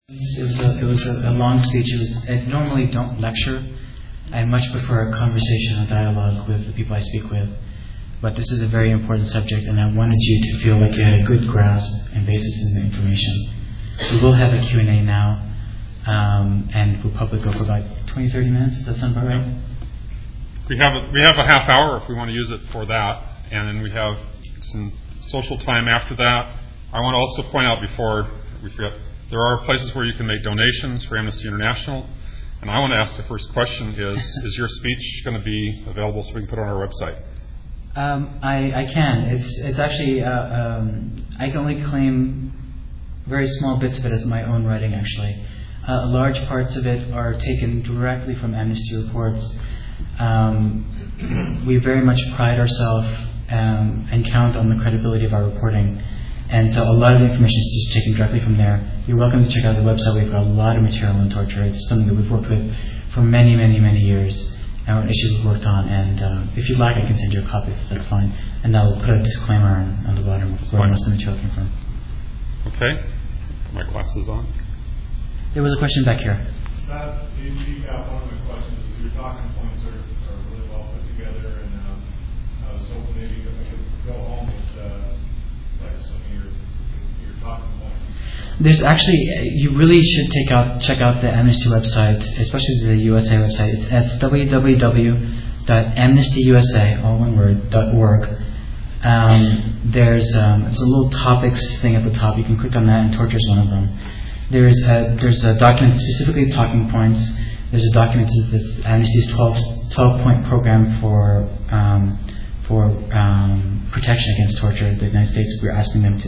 It was a long speech. I normally don't lecture. I much prefer a conversation, a dialogue with the people I speak with. But this is a very important subject, and I wanted you to feel like you had a good grasp and basis in the information. So we'll have a Q&A now, and we'll probably go for about 20-30 minutes. Does that sound about right? We have a half hour if we want to use it for that, and then we have some social time after that. I want to also point out before we forget, there are places where you can make donations for Amnesty International. And I want to ask the first question is your speech going to be available so we can put it on our website? I can. It's actually, I can only claim very small bits of it as my own writing, actually. Large parts of it are taken directly from Amnesty reports. We very much pride ourselves and count on the credibility of our reporting. And so a lot of the information is just taken directly from there. You're welcome to check out the website. We've got a lot of material on torture. It's something that we've worked with for many, many, many years. And issues we've worked on. And if you'd like, I can send you a copy, if that's fine. And I'll put a disclaimer on the bottom where most of the material came from. Okay. Put my glasses on. There was a question back here. You got one of the questions. Your talking points are really well put together. And I was hoping maybe I could go home with some of your talking points. There's actually, you really should check out the Amnesty website, especially the USA website. It's www.amnestyusa, all one word, .org. There's a little topics thing at the top. You can click on that, and torture is one of them. There's a document specifically talking points. There's a document that's Amnesty's 12-point program for protection against torture. The United States, we're asking them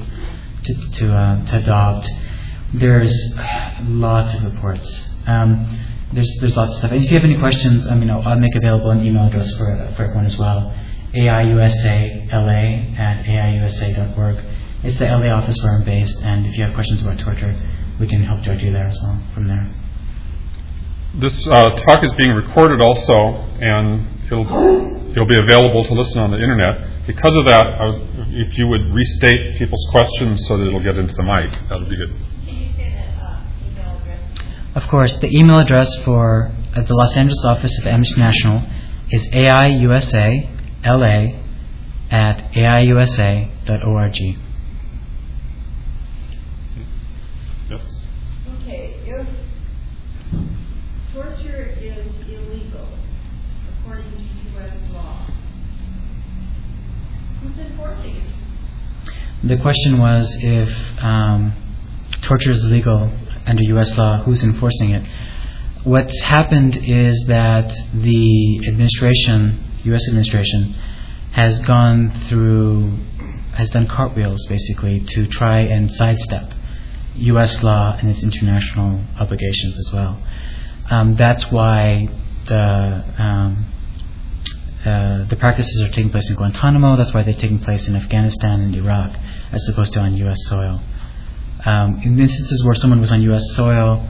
to adopt. There's lots of reports. There's lots of stuff. And if you have any questions, I'll make available an email address for everyone as well. AIUSALA@AIUSA.org. It's the LA office where I'm based, and if you have questions about torture, we can help direct you there as well from there. This talk is being recorded also, and it'll be available to listen on the internet. Because of that, if you would restate people's questions so that it'll get into the mic, that would be good. Can you say that email address? Of course. The email address for the Los Angeles office of Amnesty International is AIUSALA@AIUSA.org. Yes? Okay, if torture is illegal according to U.S. law, who's enforcing it? The question was if torture is illegal under U.S. law, who's enforcing it? What's happened is that the U.S. administration, has done cartwheels basically to try and sidestep U.S. law and its international obligations as well. That's why the practices are taking place in Guantanamo. That's why they're taking place in Afghanistan and Iraq, as opposed to on U.S. soil. In instances where someone was on U.S. soil,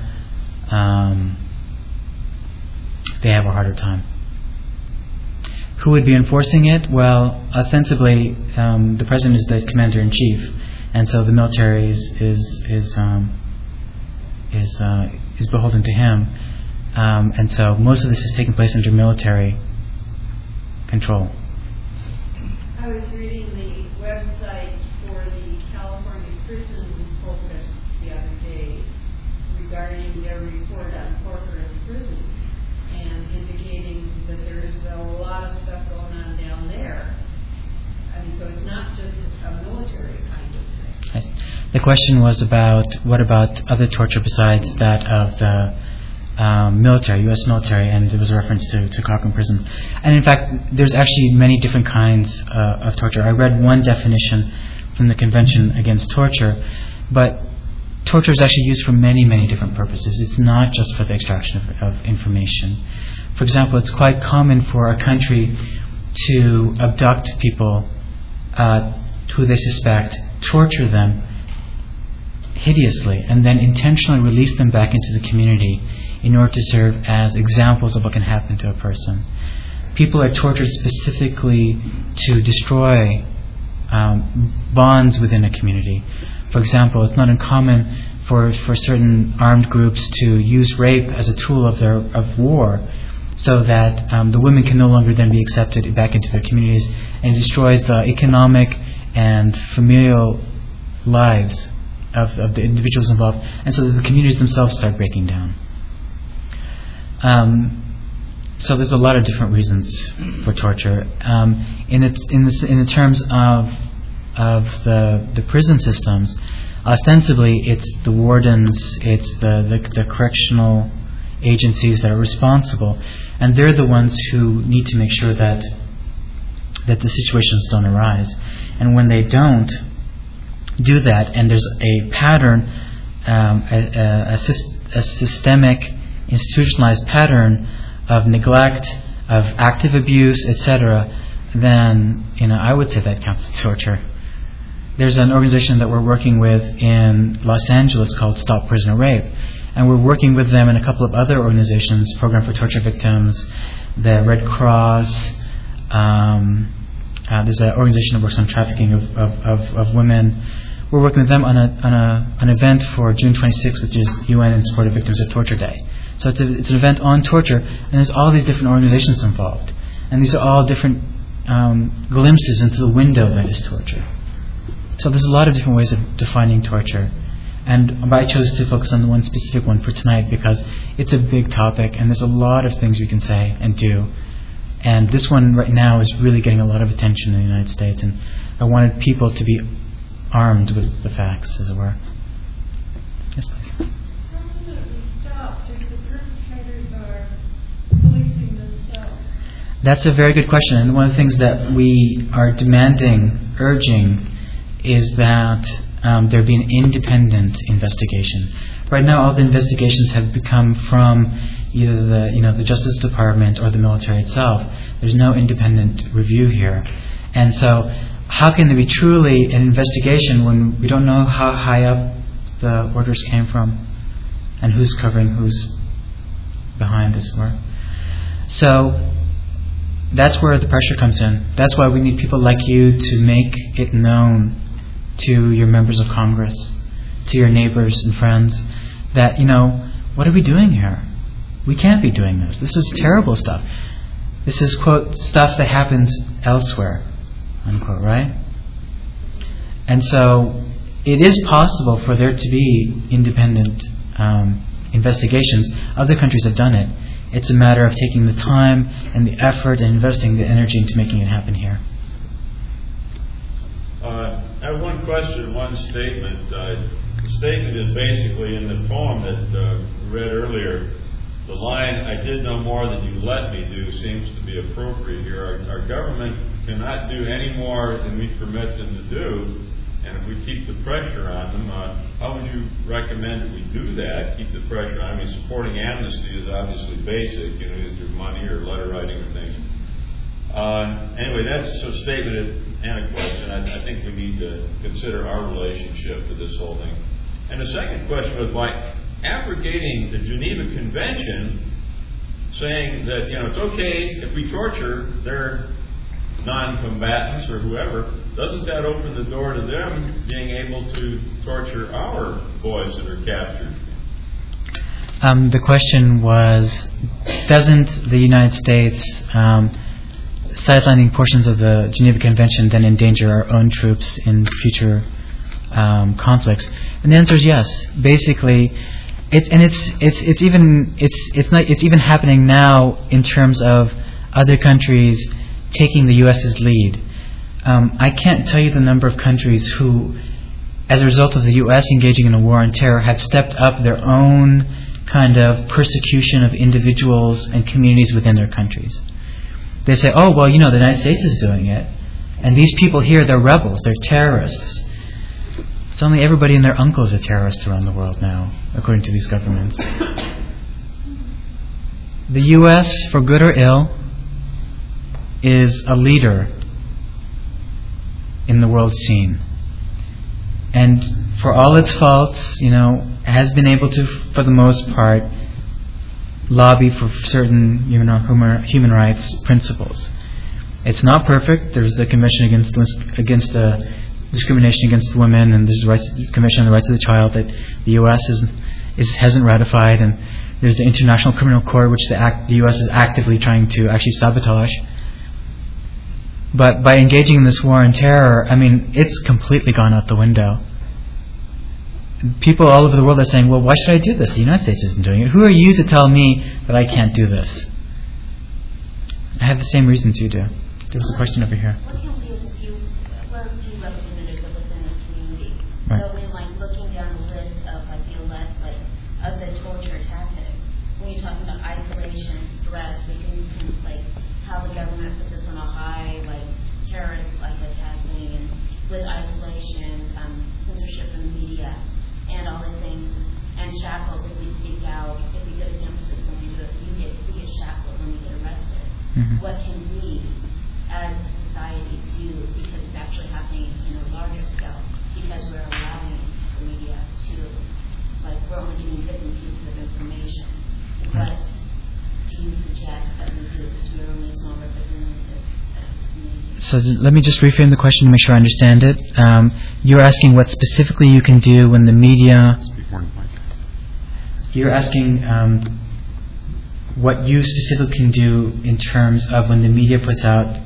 they have a harder time. Who would be enforcing it? Well, ostensibly, the president is the commander-in-chief, and so the military is beholden to him, and so most of this is taking place under military control. I was reading the website for the California Prison Focus the other day regarding their report on torture in prisons and indicating that there is a lot of stuff going on down there. So it's not just a military kind of thing. The question was what about other torture besides that of the military, U.S. military, and there was a reference to Cochran Prison. And in fact, there's actually many different kinds of torture. I read one definition from the Convention Against Torture, but torture is actually used for many, many different purposes. It's not just for the extraction of information. For example, it's quite common for a country to abduct people who they suspect, torture them hideously, and then intentionally release them back into the community in order to serve as examples of what can happen to a person. People are tortured specifically to destroy bonds within a community. For example, it's not uncommon for certain armed groups to use rape as a tool of war, so that the women can no longer then be accepted back into their communities, and it destroys the economic and familial lives of the individuals involved, and so that the communities themselves start breaking down. So there's a lot of different reasons for torture. In the terms of the prison systems, ostensibly it's the wardens, it's the correctional agencies that are responsible, and they're the ones who need to make sure that the situations don't arise. And when they don't do that, and there's a pattern, a systemic, institutionalized pattern of neglect, of active abuse, etc., then I would say that counts as torture. There's an organization that we're working with in Los Angeles called Stop Prisoner Rape, and we're working with them and a couple of other organizations, Program for Torture Victims, the Red Cross. There's an organization that works on trafficking of women. We're working with them on an event for June 26th, which is UN in Support of Victims of Torture Day. So it's an event on torture, and there's all these different organizations involved, and these are all different glimpses into the window that is torture. So there's a lot of different ways of defining torture, and I chose to focus on the one specific one for tonight because it's a big topic, and there's a lot of things we can say and do. And this one right now is really getting a lot of attention in the United States, and I wanted people to be armed with the facts, as it were. Yes, please. How can it be stopped if the perpetrators are policing themselves? That's a very good question, and one of the things that we are demanding, urging, is that there be an independent investigation. Right now, all the investigations have become from either the Justice Department or the military itself. There's no independent review here, and so how can there be truly an investigation when we don't know how high up the orders came from and who's covering who's behind, as it were? So that's where the pressure comes in. That's why we need people like you to make it known to your members of Congress, to your neighbors and friends, that, what are we doing here? We can't be doing this. This is terrible stuff. This is, quote, stuff that happens elsewhere, unquote, right? And so it is possible for there to be independent investigations. Other countries have done it. It's a matter of taking the time and the effort and investing the energy into making it happen here. I have one question, one statement. The statement is basically in the poem that read earlier. The line, "I did no more than you let me do," seems to be appropriate here. Our government cannot do any more than we permit them to do, and if we keep the pressure on them, how would you recommend that we do that, keep the pressure on? I mean, supporting amnesty is obviously basic, either through money or letter writing or things. Anyway, that's a statement and a question. I think we need to consider our relationship to this whole thing. And the second question was, by abrogating the Geneva Convention, saying that it's okay if we torture their non-combatants or whoever, doesn't that open the door to them being able to torture our boys that are captured? The question was, doesn't the United States sidelining portions of the Geneva Convention then endanger our own troops in future conflicts? And the answer is yes. Basically, it's even happening now in terms of other countries taking the U.S.'s lead. I can't tell you the number of countries who, as a result of the U.S. engaging in a war on terror, have stepped up their own kind of persecution of individuals and communities within their countries. They say, oh, well, the United States is doing it, and these people here, they're rebels, they're terrorists. Suddenly everybody and their uncle is a terrorist around the world now, according to these governments. The U.S., for good or ill, is a leader in the world scene. And for all its faults, has been able to, for the most part, lobby for certain human rights principles. It's not perfect. There's the Convention against discrimination against women, and there's Convention on the Rights of the Child that the U.S. hasn't ratified, and there's the International Criminal Court, which the U.S. is actively trying to actually sabotage. But by engaging in this war on terror, I mean, it's completely gone out the window. People all over the world are saying, well, why should I do this? The United States isn't doing it. Who are you to tell me that I can't do this? I have the same reasons you do. There was a question over here. What can we as a few, we're a few representatives of within the community. Right. So when looking down the list of of the torture tactics, when you're talking about isolation, stress, we can how the government puts us on a high, terrorist attacking, and with isolation, censorship in the media, and all these things, and shackles if we speak out. If we go to San Francisco and we get shackled when we get arrested. Mm-hmm. What can we as a society do, because it's actually happening in a larger scale, because we're allowing the media to, we're only getting bits and pieces of information. What do you suggest that we do, because we're only a small representative community? So let me just reframe the question to make sure I understand it. You're asking what specifically you can do when the media... Speak more, Mike. You're asking what you specifically can do in terms of when the media puts out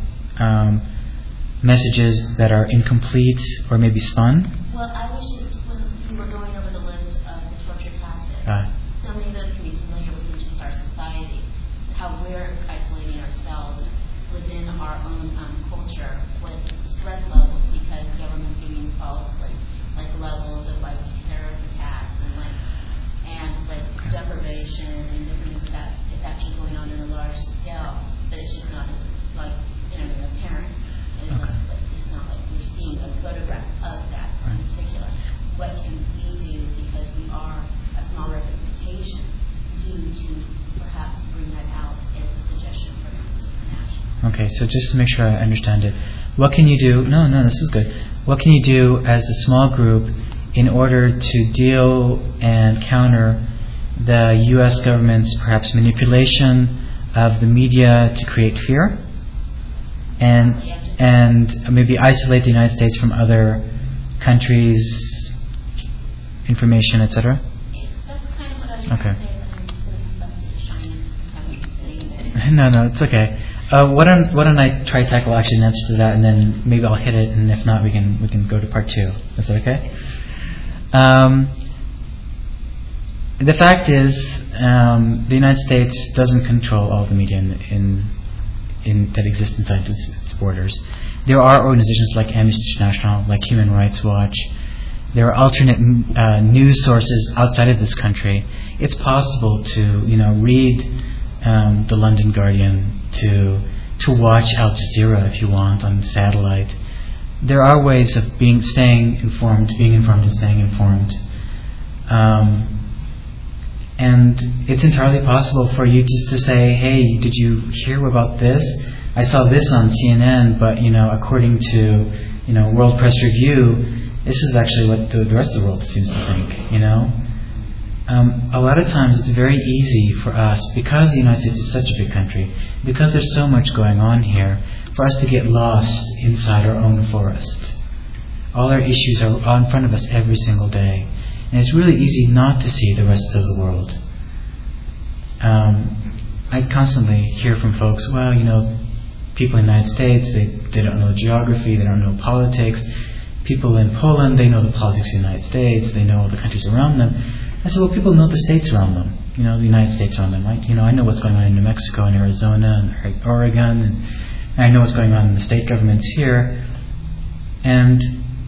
messages that are incomplete or maybe spun? Well, I was just, when you were going over the list of the torture tactics, so many of those can be familiar with just our society, how we're isolating ourselves within our own culture with stress levels, because the government's giving false levels of terrorist attacks and deprivation and different things that it's actually going on in a large scale, but it's just not apparent. It's not you're seeing a photograph of that in particular. What can we do, because we are a small representation, to perhaps bring that out as a suggestion for different action? Okay, so just to make sure I understand it, what can you do? No, this is good. What can you do as a small group in order to deal and counter the U.S. government's perhaps manipulation of the media to create fear, and maybe isolate the United States from other countries' information, etc.? That's kind of what I was going to say. No, it's okay. Why don't I try to tackle actually an answer to that, and then maybe I'll hit it, and if not, we can go to part 2. Is that okay? The fact is, the United States doesn't control all the media that exists inside its borders. There are organizations like Amnesty International, like Human Rights Watch. There are alternate news sources outside of this country. It's possible to read the London Guardian, to watch Al Jazeera if you want on satellite. There are ways of being informed and staying informed. And it's entirely possible for you just to say, hey, did you hear about this? I saw this on CNN, but according to World Press Review, this is actually what the rest of the world seems to think. A lot of times it's very easy for us, because the United States is such a big country, because there's so much going on here, for us to get lost inside our own forest. All our issues are in front of us every single day. And it's really easy not to see the rest of the world. I constantly hear from folks, well, people in the United States, they don't know geography, they don't know politics. People in Poland, they know the politics of the United States, they know the countries around them. I said, well, people know the states around them, the United States around them. I know what's going on in New Mexico and Arizona and Oregon, and I know what's going on in the state governments here. And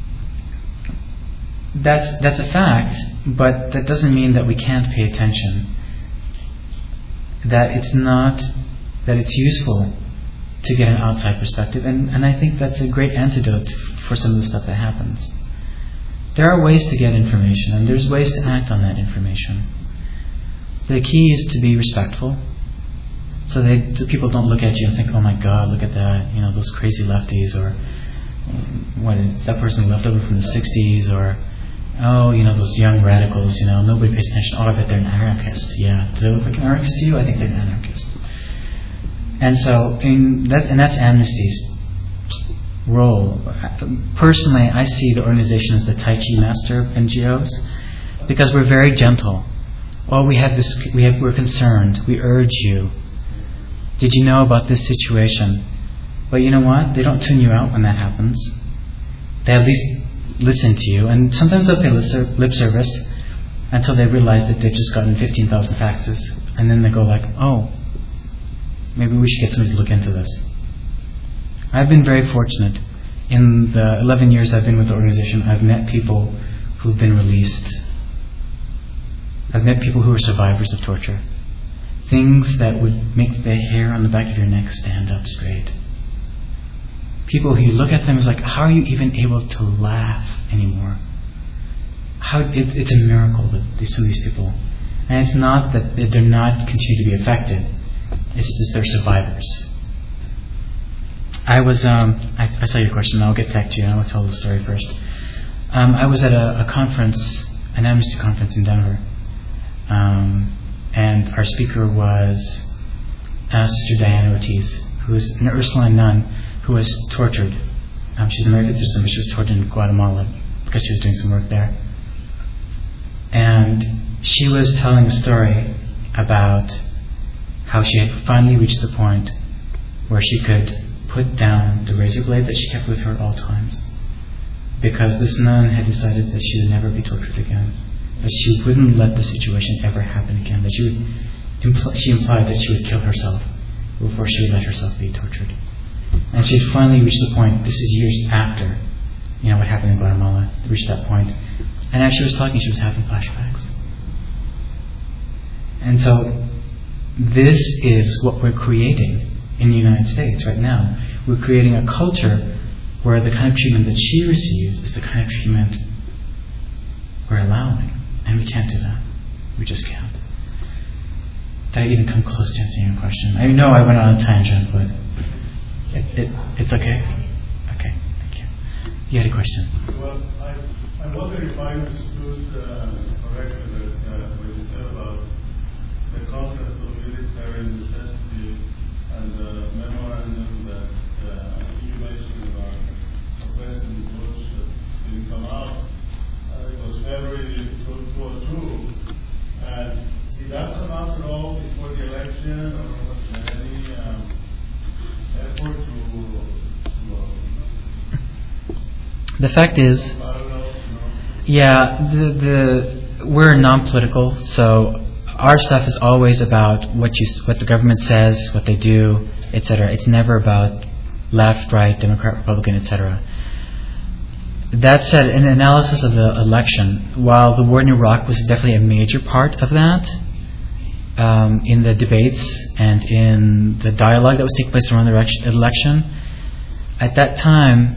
that's a fact, but that doesn't mean that we can't pay attention. That it's useful to get an outside perspective, and I think that's a great antidote for some of the stuff that happens. There are ways to get information, and there's ways to act on that information. So the key is to be respectful, so people don't look at you and think, oh my God, look at that, those crazy lefties, or what is that person left over from the 60s, or those young radicals, nobody pays attention. Oh, I bet they're an anarchist. Yeah. Do they look like an anarchist to you? I think they're an anarchist. And so, and that's Amnesty's role. Personally, I see the organization as the Tai Chi master of NGOs because we're very gentle. Oh, we're concerned. We urge you. Did you know about this situation? But you know what? They don't tune you out when that happens. They at least listen to you, and sometimes they'll pay lip service until they realize that they've just gotten 15,000 faxes, and then they go like, oh, maybe we should get somebody to look into this. I've been very fortunate. In the 11 years I've been with the organization, I've met people who've been released. I've met people who are survivors of torture. Things that would make the hair on the back of your neck stand up straight. People who you look at them as like, how are you even able to laugh anymore? It's a miracle that some of these people. And it's not that they're not continue to be affected. It's just they're survivors. I saw your question. I'll get back to you. I'll tell the story first. I was at a conference, an Amnesty conference in Denver. And our speaker was Sister Diana Ortiz, who is an Ursuline nun who was tortured. She's an American citizen, but she was tortured in Guatemala because she was doing some work there. And she was telling a story about how she had finally reached the point where she could put down the razor blade that she kept with her at all times, because this nun had decided that she would never be tortured again, that she wouldn't let the situation ever happen again, that she implied that she would kill herself before she would let herself be tortured. And she had finally reached the point. This is years after, what happened in Guatemala. Reached that point, and as she was talking, she was having flashbacks. And so, this is what we're creating in the United States right now. We're creating a culture where the kind of treatment that she receives is the kind of treatment we're allowing, and we can't do that. We just can't. Did I even come close to answering your question? I know I went on a tangent, but it's okay. Okay, thank you. You had a question. Well, I wonder if I understood correctly that what you said about the concept of military necessity and the memorandum that you mentioned about President Bush that didn't come out. It was February 2002. And did that come out at all before the election, or was there any effort to The fact is, we're non-political, so our stuff is always about what the government says, what they do, etc. It's never about left, right, Democrat, Republican, etc. That said, an analysis of the election, while the war in Iraq was definitely a major part of that, in the debates and in the dialogue that was taking place around the election, at that time,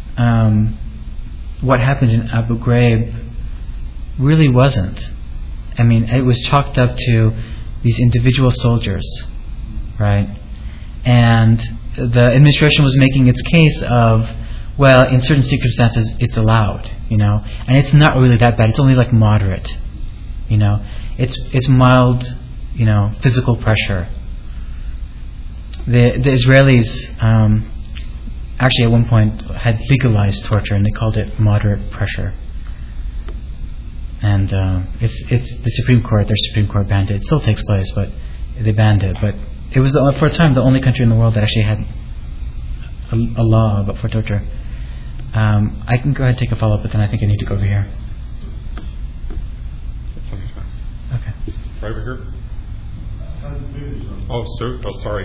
what happened in Abu Ghraib really wasn't. I mean, it was chalked up to these individual soldiers, right? And the administration was making its case of, well, in certain circumstances, it's allowed, and it's not really that bad. It's only like moderate, It's mild, physical pressure. The Israelis actually at one point had legalized torture, and they called it moderate pressure. And it's the Supreme Court. Their Supreme Court banned it. It still takes place, but they banned it. But it was for a time the only country in the world that actually had a law for torture. I can go ahead and take a follow-up, but then I think I need to go over here. Okay. Right over here. Oh, sorry.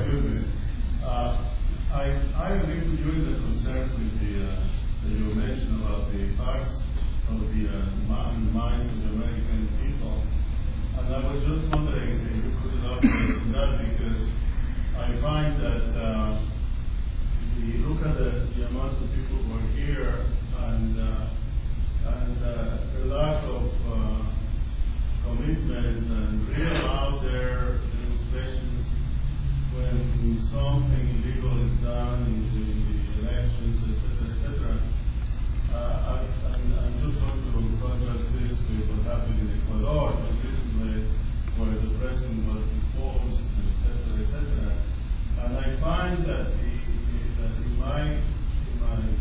I agree with you in the concern with that you mentioned about the facts of the minds of the American people. And I was just wondering if you could elaborate on that, because I find that if you look at the amount of people who are here and the lack of commitment and real out there demonstrations when something illegal is done in the elections, etc. I'm just going to contrast this with what happened in Ecuador recently, where the president was deposed, etc. And I find that in my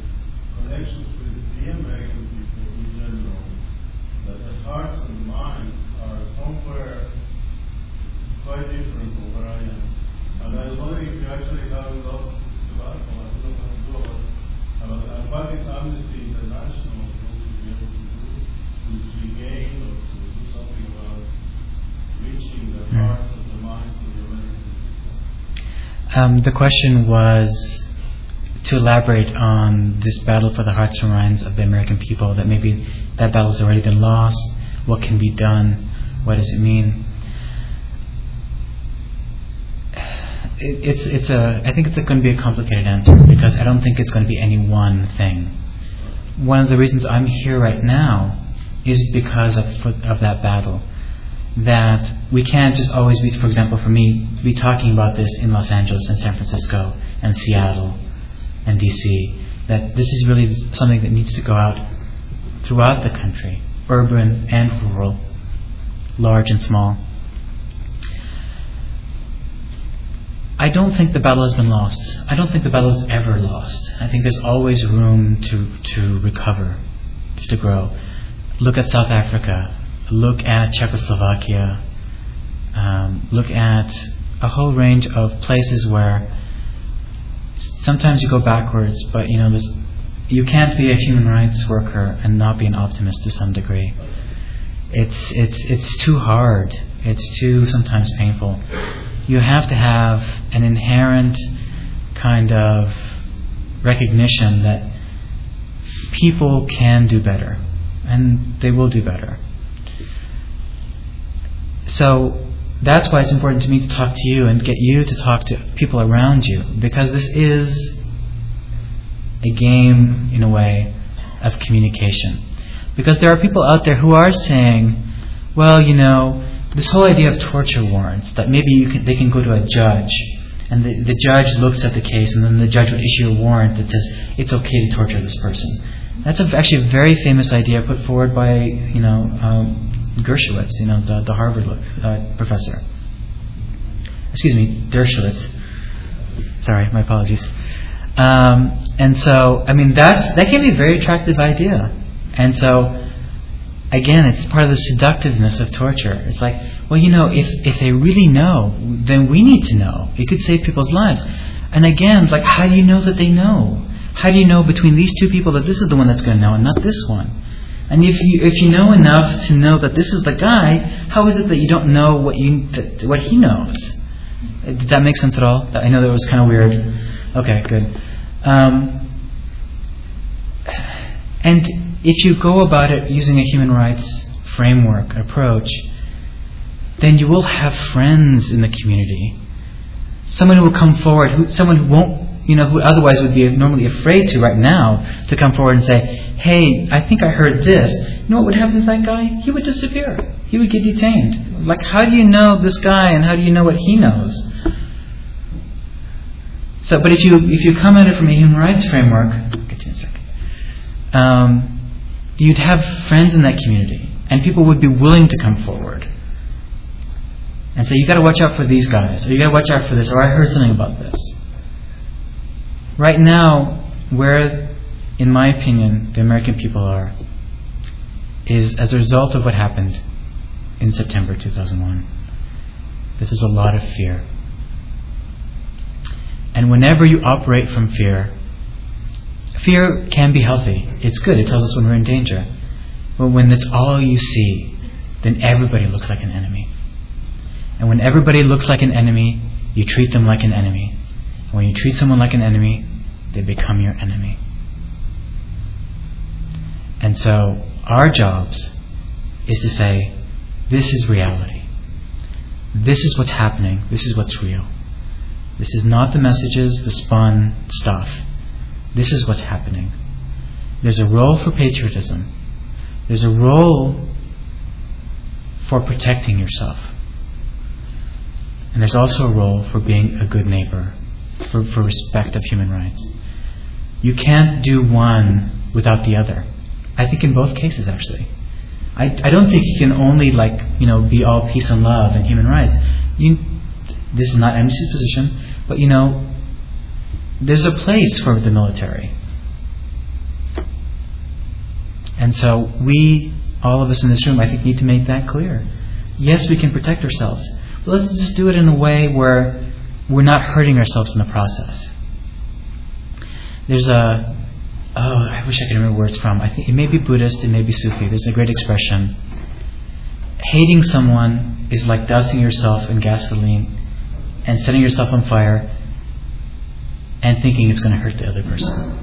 The question was to elaborate on this battle for the hearts and minds of the American people, that maybe that battle has already been lost. What can be done? What does it mean? I think it's going to be a complicated answer, because I don't think it's going to be any one thing. One of the reasons I'm here right now is because of that battle. That we can't just always be, for example, for me, to be talking about this in Los Angeles and San Francisco and Seattle and DC. That this is really something that needs to go out throughout the country, urban and rural, large and small. I don't think the battle has been lost. I don't think the battle is ever lost. I think there's always room to recover, to grow. Look at South Africa. Look at Czechoslovakia. Look at a whole range of places where sometimes you go backwards, but you can't be a human rights worker and not be an optimist to some degree. It's too hard. It's too sometimes painful. You have to have an inherent kind of recognition that people can do better, and they will do better. So that's why it's important to me to talk to you and get you to talk to people around you, because this is a game, in a way, of communication. Because there are people out there who are saying, well, this whole idea of torture warrants, that maybe they can go to a judge, and the judge looks at the case, and then the judge will issue a warrant that says it's okay to torture this person. That's actually a very famous idea put forward by Dershowitz, the Harvard professor. Excuse me, Dershowitz. Sorry, my apologies. And so, that can be a very attractive idea. And so, again, it's part of the seductiveness of torture. It's like, well, if they really know, then we need to know. It could save people's lives. And again, it's like, how do you know that they know? How do you know between these two people that this is the one that's going to know and not this one? And if you know enough to know that this is the guy, how is it that you don't know what he knows? Did that make sense at all? I know that was kind of weird. Okay, good. And if you go about it using a human rights framework approach, then you will have friends in the community. Someone who will come forward, someone who won't, who otherwise would be normally afraid to right now, to come forward and say, hey, I think I heard this. You know what would happen to that guy? He would disappear. He would get detained. Like, how do you know this guy, and how do you know what he knows? So, but if you come at it from a human rights framework, I'll get you in a second. You'd have friends in that community, and people would be willing to come forward and say, you got to watch out for these guys, or you got to watch out for this, or I heard something about this. Right now, where, in my opinion, the American people are, is as a result of what happened in September 2001. This is a lot of fear. And whenever you operate from fear, fear can be healthy. It's good. It tells us when we're in danger. But when it's all you see, then everybody looks like an enemy. And when everybody looks like an enemy, you treat them like an enemy. And when you treat someone like an enemy, they become your enemy. And so our jobs is to say, this is reality. This is what's happening. This is what's real. This is not the messages, the spun stuff. This is what's happening. There's a role for patriotism. There's a role for protecting yourself. And there's also a role for being a good neighbor, for respect of human rights. You can't do one without the other. I think in both cases, actually. I don't think you can only be all peace and love and human rights. This is not Amnesty's position, but there's a place for the military. And so we, all of us in this room, I think need to make that clear. Yes, we can protect ourselves, but let's just do it in a way where we're not hurting ourselves in the process. There's I wish I could remember where it's from. I think it may be Buddhist, it may be Sufi. There's a great expression. Hating someone is like dousing yourself in gasoline and setting yourself on fire and thinking it's going to hurt the other person.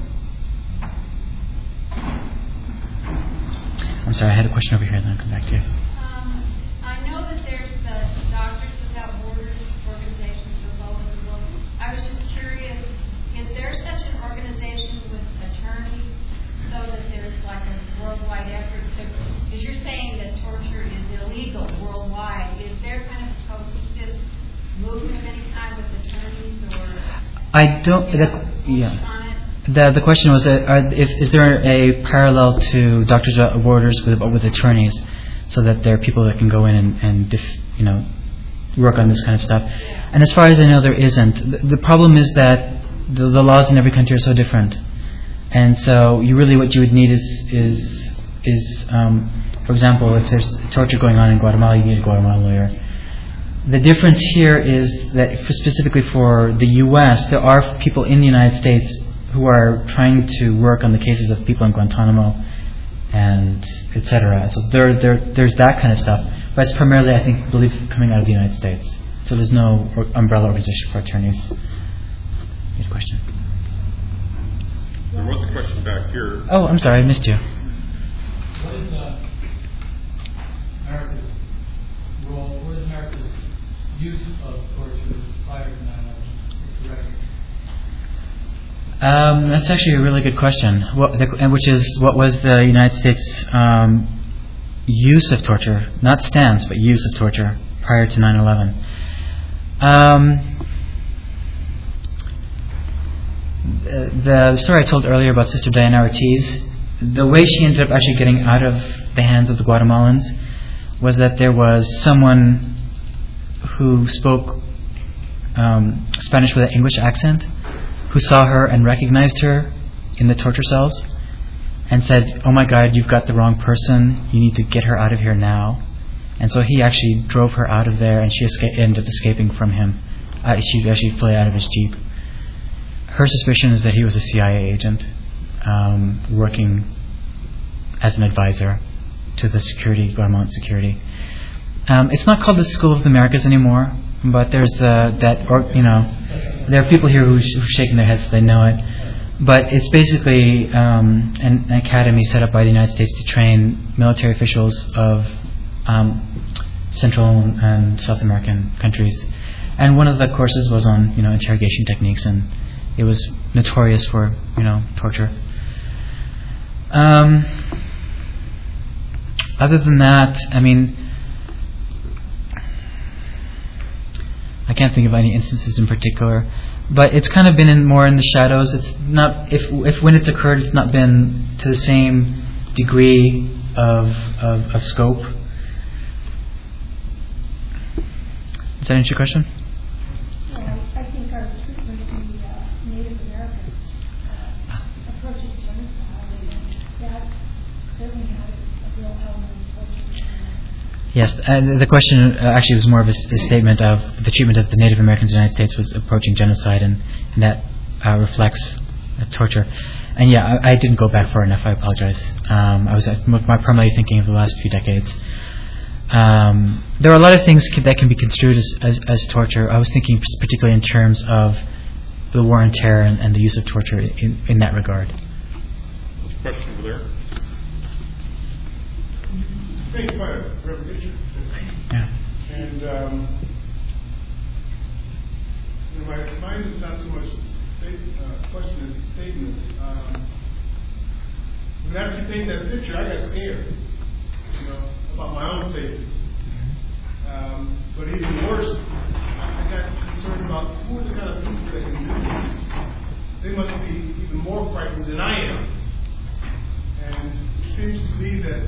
I'm sorry, I had a question over here, then I'll come back to you. I know that there's the Doctors Without Borders organization all over the world. I was just curious, is there such an organization with attorneys so that there's like a worldwide effort to, because you're saying that torture is illegal worldwide, is there kind of a cohesive movement of any kind with attorneys or? I don't, The question was, is there a parallel to Doctors Without Borders with attorneys, so that there are people that can go in and work on this kind of stuff? And as far as I know, there isn't. The problem is that the laws in every country are so different, and so what you would need is for example, if there's torture going on in Guatemala, you need a Guatemalan lawyer. The difference here is that specifically for the U.S., there are people in the United States who are trying to work on the cases of people in Guantanamo and etc. So there's that kind of stuff, but it's primarily, I believe, coming out of the United States. So there's no umbrella organization for attorneys. You had a question? There was a question back here. Oh, I'm sorry, I missed you. What is America's role? What is America's use of torture prior to 9/11? What's the record? That's actually a really good question. Which is, what was the United States use of torture? Not stance, but use of torture prior to 9/11. The story I told earlier about Sister Diana Ortiz, the way she ended up actually getting out of the hands of the Guatemalans was that there was someone who spoke Spanish with an English accent, who saw her and recognized her in the torture cells and said, "Oh my God, you've got the wrong person. You need to get her out of here now." And so he actually drove her out of there, and she ended up escaping from him. She actually fled out of his Jeep. Her suspicion is that he was a CIA agent working as an advisor to the Guatemalan security. It's not called the School of the Americas anymore, but there's there are people here who are shaking their heads so they know it. But it's basically an academy set up by the United States to train military officials of Central and South American countries. And one of the courses was on interrogation techniques, and it was notorious for torture. Other than that, I can't think of any instances in particular, but it's kind of been more in the shadows. It's not, if when it's occurred, it's not been to the same degree of scope. Does that answer your question? Well, I think our treatment of the Native Americans approaches genocide, and that certainly had a real element of torture. Yes, the question actually was more of a statement of the treatment of the Native Americans in the United States was approaching genocide, and that reflects torture. And yeah, I didn't go back far enough. I apologize. I was primarily thinking of the last few decades. There are a lot of things that can be construed as torture. I was thinking particularly in terms of the war on terror and the use of torture in that regard. There's a question over there. Thank you, Reverend Richard. Yeah. And my mind is not so much question as a statement. When after you take that picture, I got scared, about my own safety. But even worse, I got concerned about who are the kind of people that can do this. They must be even more frightened than I am. And it seems to me that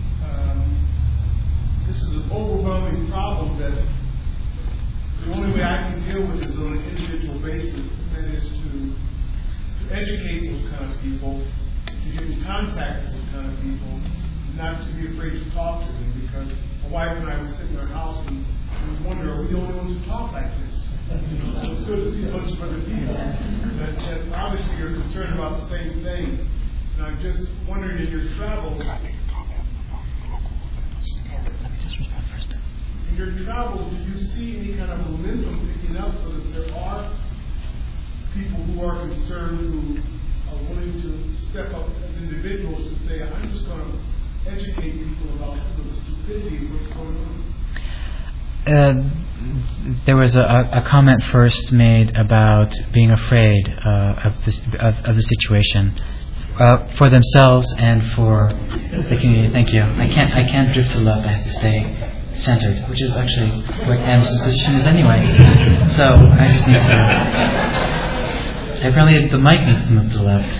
this is an overwhelming problem that the only way I can deal with is on an individual basis, and that is to educate those kind of people, to get in contact with those kind of people, not to be afraid to talk to them, because my wife and I would sit in our house and we wonder, are we the only ones who talk like this? So it's good to see a bunch of other people that obviously are concerned about the same thing. And I'm just wondering, in your travels, do you see any kind of momentum picking up so that there are people who are concerned, who are willing to step up as individuals to say, I'm just going to educate people about the stupidity of what's going on? There was a comment first made about being afraid of the situation for themselves and for the community. Thank you. I can't drift to the left. I have to stay centered, which is actually what M's position is anyway. So I just need to. Apparently, the mic needs to move to the left.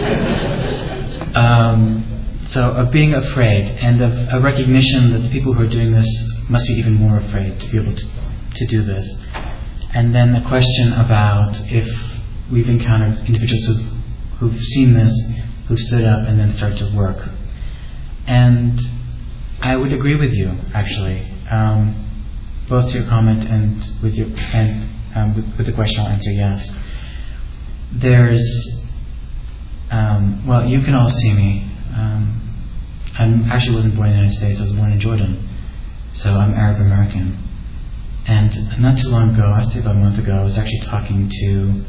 So of being afraid and of a recognition that the people who are doing this must be even more afraid to be able to do this. And then the question about if we've encountered individuals who've seen this, who've stood up and then start to work. And I would agree with you, actually, both to your comment and with with the question. I'll answer yes. There's, well, you can all see me. I actually wasn't born in the United States. I was born in Jordan, so I'm Arab American. And not too long ago, I'd say about a month ago, I was actually talking to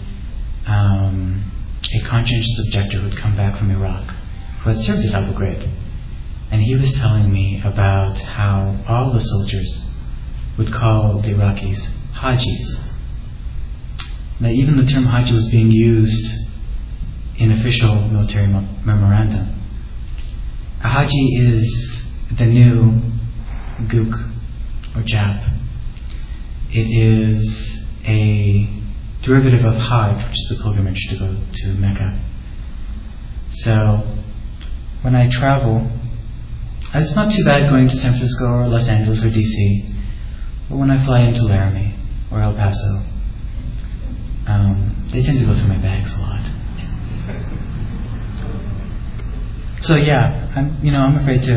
a conscientious objector who had come back from Iraq, who had served at Abu Ghraib. And he was telling me about how all the soldiers would call the Iraqis Hajis. That even the term Haji was being used in official military memoranda. A Haji is the new Gook or Jap. It is a derivative of Hajj, which is the pilgrimage to go to Mecca. So when I travel, it's not too bad going to San Francisco or Los Angeles or DC, but when I fly into Laramie or El Paso, they tend to go through my bags a lot. So yeah, I'm afraid too.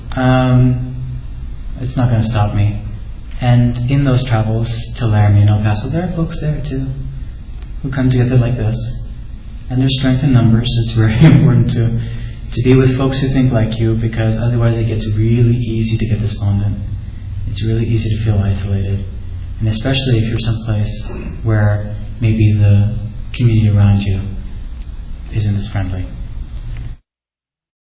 It's not going to stop me. And in those travels to Laramie and El Paso, there are folks there too who come together like this. And there's strength in numbers. It's very important to be with folks who think like you, because otherwise it gets really easy to get despondent. It's really easy to feel isolated. And especially if you're someplace where maybe the community around you isn't as friendly.